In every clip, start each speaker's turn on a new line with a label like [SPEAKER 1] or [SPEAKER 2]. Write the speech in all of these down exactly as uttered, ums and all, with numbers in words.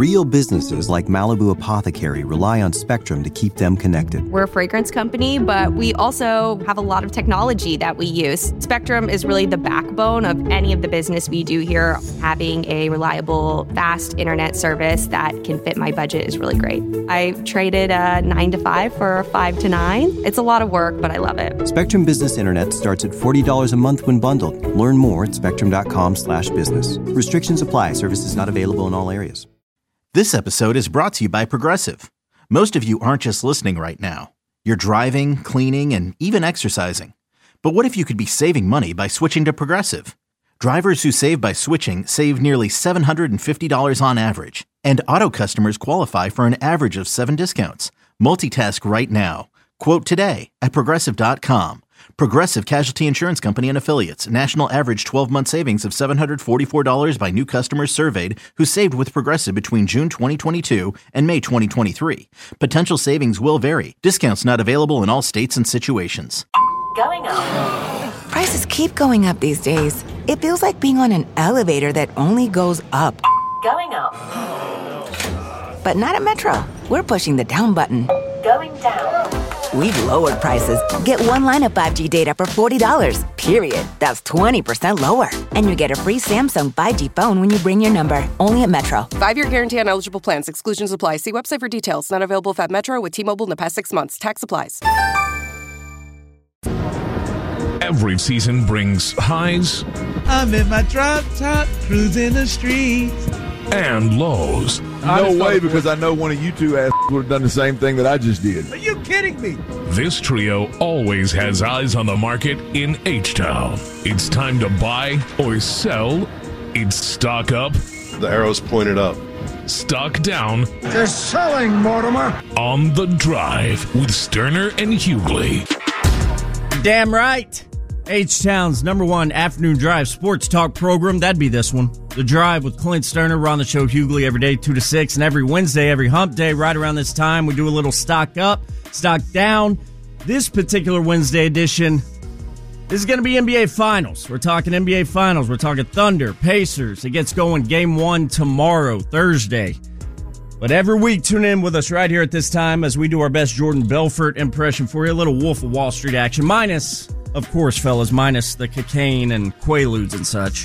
[SPEAKER 1] Real businesses like Malibu Apothecary rely on Spectrum to keep them connected.
[SPEAKER 2] We're a fragrance company, but we also have a lot of technology that we use. Spectrum is really the backbone of any of the business we do here. Having a reliable, fast internet service that can fit my budget is really great. I traded a nine to five for a five to nine. It's a lot of work, but I love it.
[SPEAKER 1] Spectrum Business Internet starts at forty dollars a month when bundled. Learn more at spectrum.com slash business. Restrictions apply. Services not available in all areas.
[SPEAKER 3] This episode is brought to you by Progressive. Most of you aren't just listening right now. You're driving, cleaning, and even exercising. But what if you could be saving money by switching to Progressive? Drivers who save by switching save nearly seven hundred fifty dollars on average. And auto customers qualify for an average of seven discounts. Multitask right now. Quote today at Progressive dot com. Progressive Casualty Insurance Company and Affiliates. National average twelve-month savings of seven hundred forty-four dollars by new customers surveyed who saved with Progressive between June twenty twenty-two and May twenty twenty-three. Potential savings will vary. Discounts not available in all states and situations.
[SPEAKER 4] Going up. Prices keep going up these days. It feels like being on an elevator that only goes up. Going up. But not at Metro. We're pushing the down button. Going down. We've lowered prices. Get one line of five G data for forty dollars, period. That's twenty percent lower. And you get a free Samsung five G phone when you bring your number. Only at Metro.
[SPEAKER 5] Five-year guarantee on eligible plans. Exclusions apply. See website for details. Not available if at Metro with T-Mobile in the past six months. Tax applies.
[SPEAKER 6] Every season brings highs.
[SPEAKER 7] I'm in my drop top, cruising the streets.
[SPEAKER 6] And lows.
[SPEAKER 8] No way, because I know one of you two ass would have done the same thing that I just did.
[SPEAKER 7] Are you kidding me?
[SPEAKER 6] This trio always has eyes on the market in H-Town. It's time to buy or sell. It's stock up.
[SPEAKER 9] The arrow's pointed up.
[SPEAKER 6] Stock down.
[SPEAKER 10] They're selling, Mortimer.
[SPEAKER 6] On the Drive with Sterner and Hughley.
[SPEAKER 11] Damn right. H-Town's number one afternoon drive sports talk program. That'd be this one. The Drive with Clint Sterner. We're on the show Hughley every day, two to six. And every Wednesday, every hump day, right around this time, we do a little stock up, stock down. This particular Wednesday edition, this is going to be N B A Finals. We're talking N B A Finals. We're talking Thunder, Pacers. It gets going game one tomorrow, Thursday. But every week, tune in with us right here at this time as we do our best Jordan Belfort impression for you. A little Wolf of Wall Street action. Minus, of course, fellas, minus the cocaine and Quaaludes and such.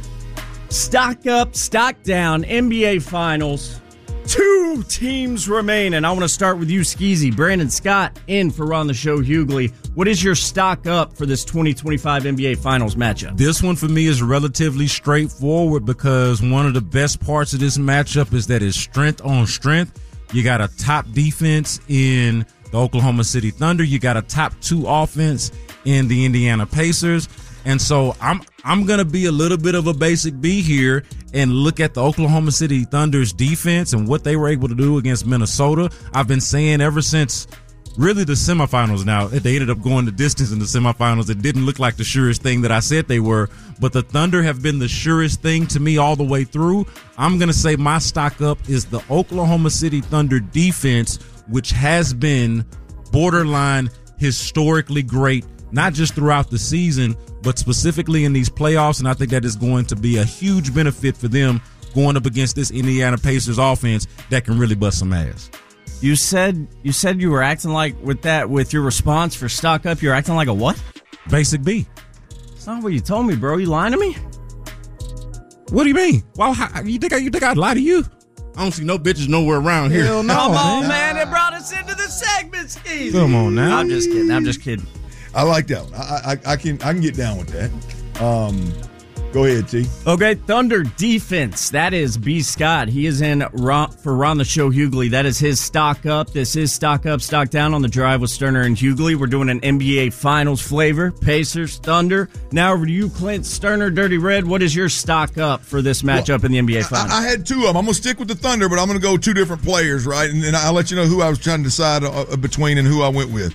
[SPEAKER 11] Stock up, stock down, N B A Finals. Two teams remain, and I want to start with you, Skeezy. Brandon Scott in for On the Show Hughley. What is your stock up for this twenty twenty-five N B A Finals matchup?
[SPEAKER 12] This one for me is relatively straightforward because one of the best parts of this matchup is that it's strength on strength. You got a top defense in the Oklahoma City Thunder. You got a top two offense in the Indiana Pacers. And so I'm I'm going to be a little bit of a basic B here and look at the Oklahoma City Thunder's defense and what they were able to do against Minnesota. I've been saying ever since really the semifinals now, they ended up going the distance in the semifinals. It didn't look like the surest thing that I said they were, but the Thunder have been the surest thing to me all the way through. I'm going to say my stock up is the Oklahoma City Thunder defense, which has been borderline historically great, not just throughout the season, but specifically in these playoffs. And I think that is going to be a huge benefit for them going up against this Indiana Pacers offense that can really bust some ass.
[SPEAKER 11] You said you said you were acting like, with that, with your response for stock up, you're acting like a what?
[SPEAKER 12] Basic B.
[SPEAKER 11] That's not what you told me, bro. You lying to me?
[SPEAKER 12] What do you mean? Well, how, you think I, you think I'd lie to you? I don't see no bitches nowhere around here.
[SPEAKER 11] Hell no, Come on, man. It brought us into the segment, Skeezy.
[SPEAKER 12] Come on now.
[SPEAKER 11] I'm just kidding. I'm just kidding.
[SPEAKER 8] I like that one. I, I, I can I can get down with that. Um, go ahead, T.
[SPEAKER 11] Okay, Thunder defense. That is B. Scott. He is in Ron, for Ron the Show Hughley. That is his stock up. This is stock up, stock down on the Drive with Sterner and Hughley. We're doing an N B A Finals flavor. Pacers, Thunder. Now over to you, Clint Sterner, Dirty Red. What is your stock up for this matchup well, in the N B A Finals?
[SPEAKER 8] I, I had two of them. I'm going to stick with the Thunder, but I'm going to go two different players, right? And then I'll let you know who I was trying to decide uh, between and who I went with.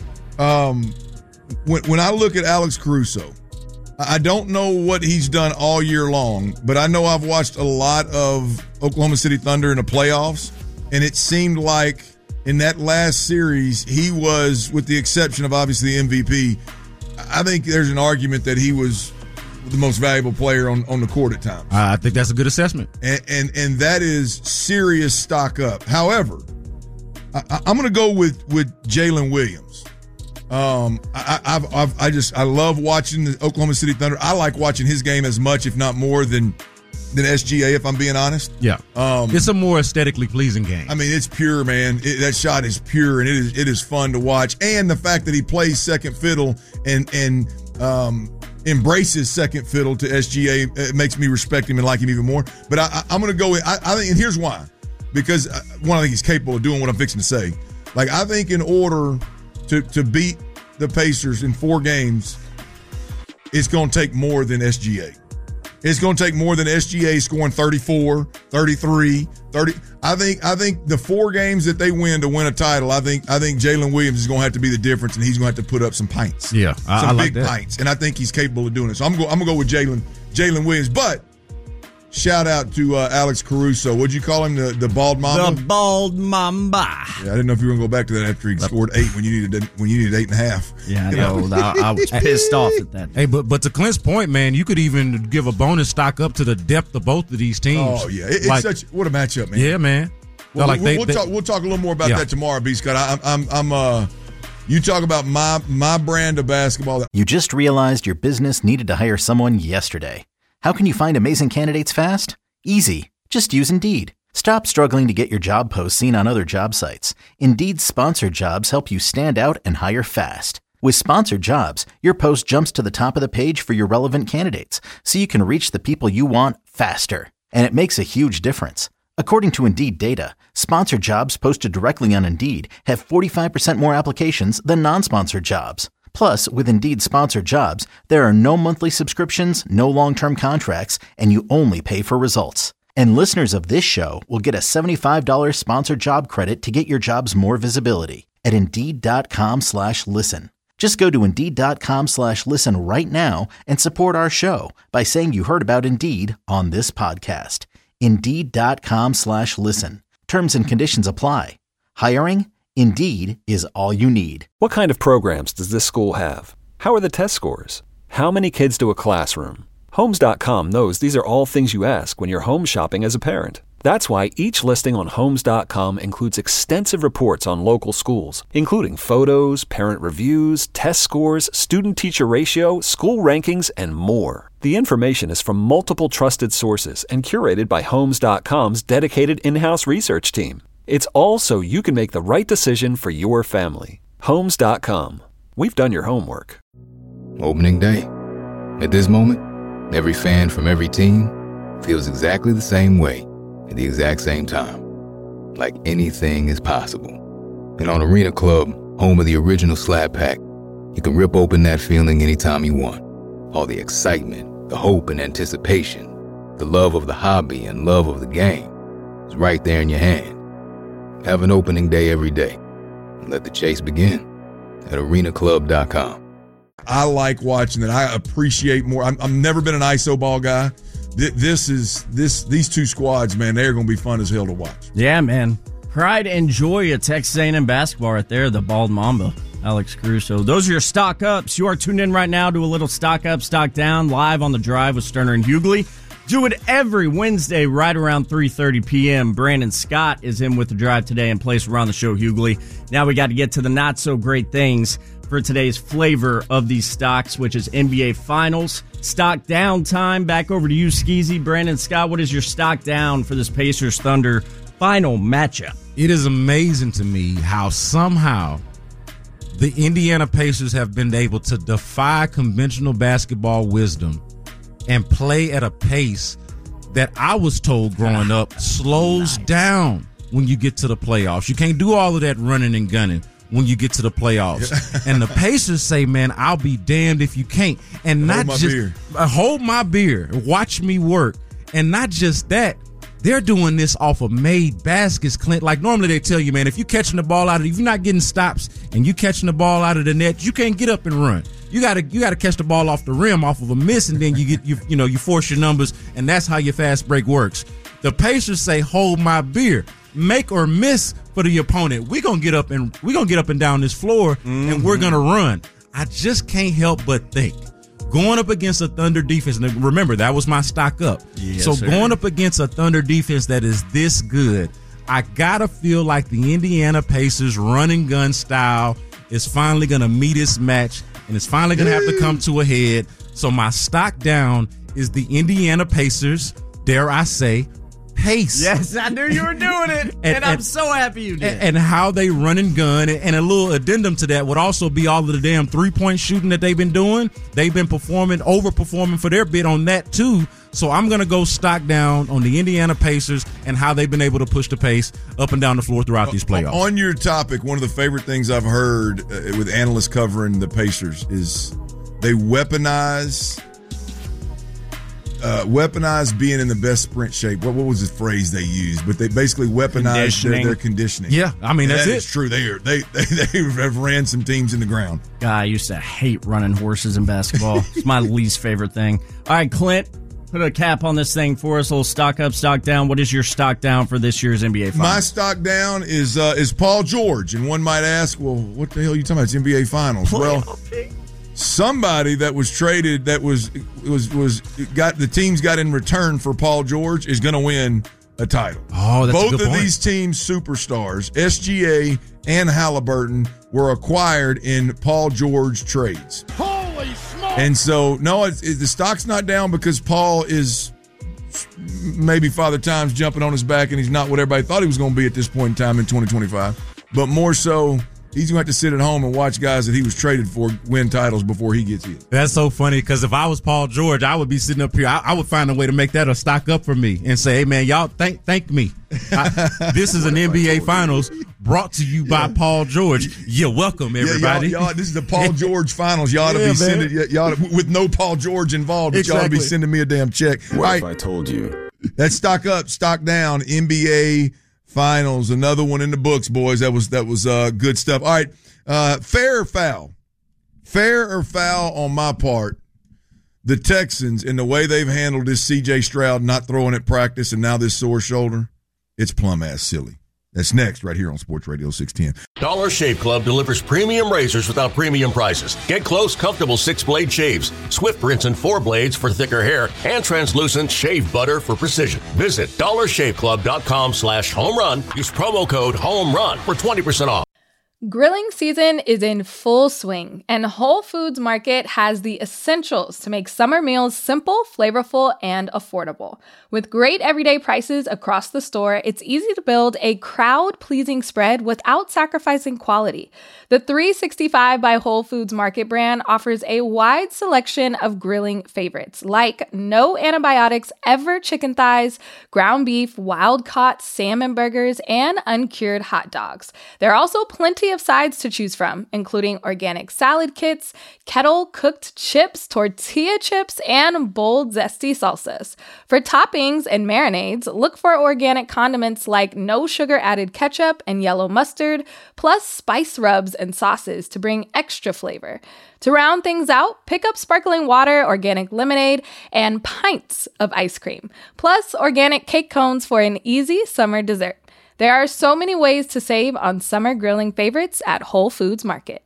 [SPEAKER 8] Um. When when I look at Alex Caruso, I don't know what he's done all year long, but I know I've watched a lot of Oklahoma City Thunder in the playoffs, and it seemed like in that last series, he was, with the exception of obviously the M V P, I think there's an argument that he was the most valuable player on, on the court at times.
[SPEAKER 12] I think that's a good assessment.
[SPEAKER 8] And and, and that is serious stock up. However, I, I'm going to go with, with Jalen Williams. Um, I, I've, I've, I just I love watching the Oklahoma City Thunder. I like watching his game as much, if not more, than than S G A. If I'm being honest,
[SPEAKER 12] yeah, um, it's a more aesthetically pleasing game.
[SPEAKER 8] I mean, it's pure, man. It, that shot is pure, and it is it is fun to watch. And the fact that he plays second fiddle and and um, embraces second fiddle to S G A, it makes me respect him and like him even more. But I, I, I'm going to go with I, I think, and here's why: because one, I think he's capable of doing what I'm fixing to say. Like I think in order To, to beat the Pacers in four games, it's going to take more than S G A. It's going to take more than S G A scoring thirty-four, thirty-three, thirty. I think I think the four games that they win to win a title, I think I think Jalen Williams is going to have to be the difference, and he's going to have to put up some pints.
[SPEAKER 12] Yeah, I,
[SPEAKER 8] some
[SPEAKER 12] I
[SPEAKER 8] big
[SPEAKER 12] like that.
[SPEAKER 8] pints, and I think he's capable of doing it. So I'm going I'm going to go with Jalen Jalen Williams, but. Shout out to uh, Alex Caruso. What'd you call him? The the bald mamba.
[SPEAKER 11] The bald mamba.
[SPEAKER 8] Yeah, I didn't know if you were gonna go back to that after he scored eight when you needed when you needed eight and a half.
[SPEAKER 11] Yeah, I know. I, I was pissed off at that.
[SPEAKER 12] Hey, but but to Clint's point, man, you could even give a bonus stock up to the depth of both of these teams.
[SPEAKER 8] Oh yeah, it, it's
[SPEAKER 12] like,
[SPEAKER 8] such what a matchup, man.
[SPEAKER 12] Yeah, man.
[SPEAKER 8] Well,
[SPEAKER 12] like
[SPEAKER 8] we'll,
[SPEAKER 12] they,
[SPEAKER 8] we'll
[SPEAKER 12] they,
[SPEAKER 8] talk. We'll talk a little more about
[SPEAKER 12] yeah.
[SPEAKER 8] that tomorrow, B. Scott. I, I'm I'm uh. You talk about my my brand of basketball.
[SPEAKER 3] You just realized your business needed to hire someone yesterday. How can you find amazing candidates fast? Easy. Just use Indeed. Stop struggling to get your job posts seen on other job sites. Indeed's sponsored jobs help you stand out and hire fast. With sponsored jobs, your post jumps to the top of the page for your relevant candidates, so you can reach the people you want faster. And it makes a huge difference. According to Indeed data, sponsored jobs posted directly on Indeed have forty-five percent more applications than non-sponsored jobs. Plus, with Indeed sponsored jobs, there are no monthly subscriptions, no long-term contracts, and you only pay for results. And listeners of this show will get a seventy-five dollars sponsored job credit to get your jobs more visibility at Indeed.com slash listen. Just go to Indeed.com slash listen right now and support our show by saying you heard about Indeed on this podcast. Indeed.com slash listen. Terms and conditions apply. Hiring? Indeed is all you need.
[SPEAKER 9] What kind of programs does this school have? How are the test scores? How many kids do a classroom? Homes dot com knows these are all things you ask when you're home shopping as a parent. That's why each listing on Homes dot com includes extensive reports on local schools, including photos, parent reviews, test scores, student-teacher ratio, school rankings, and more. The information is from multiple trusted sources and curated by Homes dot com's dedicated in-house research team. It's all so you can make the right decision for your family. Homes dot com. We've done your homework.
[SPEAKER 13] Opening day. At this moment, every fan from every team feels exactly the same way at the exact same time. Like anything is possible. And on Arena Club, home of the original Slab Pack, you can rip open that feeling anytime you want. All the excitement, the hope and anticipation, the love of the hobby and love of the game is right there in your hand. Have an opening day every day. Let the chase begin at arena club dot com.
[SPEAKER 8] I like watching that. I appreciate more. I'm, I've never been an I S O ball guy. This is this these two squads, man. They're going to be fun as hell to watch.
[SPEAKER 11] Yeah, man. Pride and joy of Texas A and M basketball right there. The bald mamba, Alex Caruso. Those are your stock ups. You are tuned in right now to a little stock up, stock down, live on the drive with Sterner and Hughley. Do it every Wednesday right around three thirty p.m. Brandon Scott is in with the drive today and plays around the show, Hughley. Now we got to get to the not so great things for today's flavor of these stocks, which is N B A Finals. Stock down time. Back over to you, Skeezy. Brandon Scott, what is your stock down for this Pacers Thunder final matchup?
[SPEAKER 12] It is amazing to me how somehow the Indiana Pacers have been able to defy conventional basketball wisdom and play at a pace that I was told growing up slows nice. down when you get to the playoffs. You can't do all of that running and gunning when you get to the playoffs. And the Pacers say, man, I'll be damned if you can't. And not
[SPEAKER 8] hold my
[SPEAKER 12] just
[SPEAKER 8] beer.
[SPEAKER 12] Uh, hold my beer, watch me work. And not just that, they're doing this off of made baskets, Clint. Like normally they tell you, man, if you're catching the ball out of, if you're not getting stops and you catching the ball out of the net, you can't get up and run. You gotta you gotta catch the ball off the rim, off of a miss, and then you get you you know you force your numbers, and that's how your fast break works. The Pacers say, hold my beer, make or miss for the opponent. We're gonna get up and we're gonna get up and down this floor, mm-hmm. and we're gonna run. I just can't help but think going up against a Thunder defense, and remember, that was my stock up.
[SPEAKER 11] Yes,
[SPEAKER 12] so
[SPEAKER 11] sir.
[SPEAKER 12] going up against a Thunder defense that is this good, I gotta feel like the Indiana Pacers run and gun style is finally gonna meet its match, and it's finally gonna have to come to a head. So my stock down is the Indiana Pacers, dare I say, pace.
[SPEAKER 11] Yes, I knew you were doing it, and, and I'm and, so happy you did.
[SPEAKER 12] And, and how they run and gun, and a little addendum to that would also be all of the damn three-point shooting that they've been doing. They've been performing, overperforming for their bid on that too. So I'm going to go stock down on the Indiana Pacers and how they've been able to push the pace up and down the floor throughout these playoffs.
[SPEAKER 8] On your topic, one of the favorite things I've heard uh, with analysts covering the Pacers is they weaponize Uh, weaponize being in the best sprint shape. What, what was the phrase they used? But they basically weaponize their, their conditioning.
[SPEAKER 12] Yeah, I mean, that's
[SPEAKER 8] that
[SPEAKER 12] it.
[SPEAKER 8] It's true. They are they, they they have ran some teams in the ground.
[SPEAKER 11] God, I used to hate running horses in basketball. It's my least favorite thing. All right, Clint, put a cap on this thing for us. A little stock up, stock down. What is your stock down for this year's N B A Finals?
[SPEAKER 8] My stock down is uh, is Paul George, and one might ask, well, what the hell are you talking about? It's N B A Finals. Well, somebody that was traded that was was was got the teams got in return for Paul George is going to win a title.
[SPEAKER 12] Oh, that's
[SPEAKER 8] both
[SPEAKER 12] a good
[SPEAKER 8] of
[SPEAKER 12] point.
[SPEAKER 8] These teams superstars, S G A and Halliburton, were acquired in Paul George trades.
[SPEAKER 10] Holy smokes!
[SPEAKER 8] And so, no, it's, it, the stock's not down because Paul is maybe Father Time's jumping on his back, and he's not what everybody thought he was going to be at this point in time in twenty twenty-five. But more so, he's going to have to sit at home and watch guys that he was traded for win titles before he gets hit.
[SPEAKER 12] That's so funny because if I was Paul George, I would be sitting up here. I, I would find a way to make that a stock up for me and say, hey, man, y'all thank thank me. I, this is an N B A Finals brought to you by Paul George. You're welcome, everybody.
[SPEAKER 8] Yeah, y'all, y'all, this is the Paul George Finals. Y'all ought to
[SPEAKER 12] Yeah,
[SPEAKER 8] be
[SPEAKER 12] man.
[SPEAKER 8] sending, y- y'all oughta- with no Paul George involved, but y'all ought to be
[SPEAKER 12] Exactly.
[SPEAKER 8] sending me a damn check.
[SPEAKER 14] What
[SPEAKER 8] All right,
[SPEAKER 14] if I told you?
[SPEAKER 8] that's stock up, stock down, N B A Finals. Another one in the books, boys. That was that was uh, good stuff. All right. Uh, fair or foul? Fair or foul on my part? The Texans, in the way they've handled this C J Stroud not throwing at practice and now this sore shoulder, it's plumb ass silly. That's next right here on Sports Radio six ten.
[SPEAKER 15] Dollar Shave Club delivers premium razors without premium prices. Get close, comfortable six-blade shaves, swift rinse and four blades for thicker hair, and translucent shave butter for precision. Visit dollar shave club dot com slash home run. Use promo code HOMERUN for twenty percent off.
[SPEAKER 16] Grilling season is in full swing, and Whole Foods Market has the essentials to make summer meals simple, flavorful, and affordable. With great everyday prices across the store, it's easy to build a crowd-pleasing spread without sacrificing quality. The three sixty-five by Whole Foods Market brand offers a wide selection of grilling favorites, like no antibiotics ever chicken thighs, ground beef, wild-caught salmon burgers, and uncured hot dogs. There are also plenty of sides to choose from, including organic salad kits, kettle-cooked chips, tortilla chips, and bold, zesty salsas. For toppings and marinades, look for organic condiments like no sugar-added ketchup and yellow mustard, plus spice rubs and sauces to bring extra flavor. To round things out, pick up sparkling water, organic lemonade, and pints of ice cream, plus organic cake cones for an easy summer dessert. There are so many ways to save on summer grilling favorites at Whole Foods Market.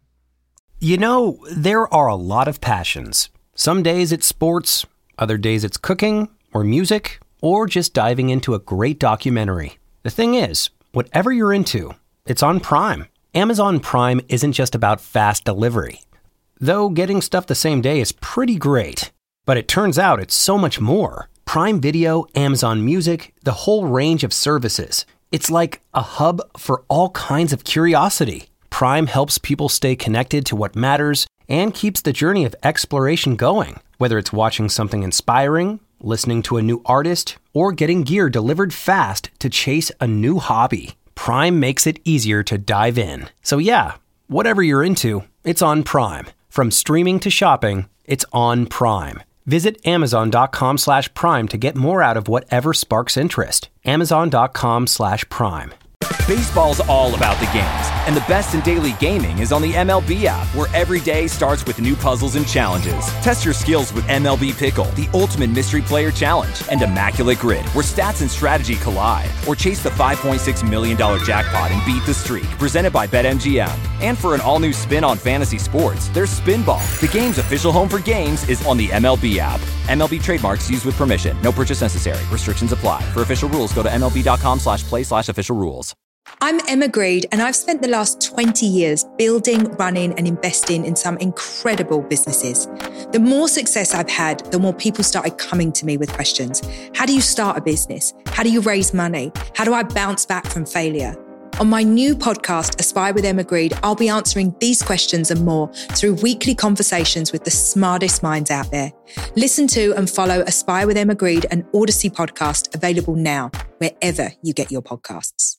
[SPEAKER 17] You know, there are a lot of passions. Some days it's sports, other days it's cooking, or music, or just diving into a great documentary. The thing is, whatever you're into, it's on Prime. Amazon Prime isn't just about fast delivery. Though getting stuff the same day is pretty great. But it turns out it's so much more. Prime Video, Amazon Music, the whole range of services. It's like a hub for all kinds of curiosity. Prime helps people stay connected to what matters and keeps the journey of exploration going. Whether it's watching something inspiring, listening to a new artist, or getting gear delivered fast to chase a new hobby, Prime makes it easier to dive in. So yeah, whatever you're into, it's on Prime. From streaming to shopping, it's on Prime. Visit amazon.com slash prime to get more out of whatever sparks interest. Amazon.com slash prime.
[SPEAKER 18] Baseball's all about the games,
[SPEAKER 14] And the best in daily gaming is on the M L B app, where every day starts with new puzzles and challenges. Test your skills with M L B Pickle, the ultimate mystery player challenge, and Immaculate Grid, where stats and strategy collide. Or chase the five point six million dollars jackpot and beat the streak, presented by BetMGM. And for an all-new spin on fantasy sports, there's Spinball. The game's official home for games is on the M L B app. M L B trademarks used with permission. No purchase necessary. Restrictions apply. For official rules, go to mlb.com slash play slash official rules.
[SPEAKER 18] I'm Emma Greed, and I've spent the last twenty years building, running, and investing in some incredible businesses. The more success I've had, the more people started coming to me with questions. How do you start a business? How do you raise money? How do I bounce back from failure? On my new podcast, Aspire with Emma Greed, I'll be answering these questions and more through weekly conversations with the smartest minds out there. Listen to and follow Aspire with Emma Greed, an Odyssey podcast, available now, wherever you get your podcasts.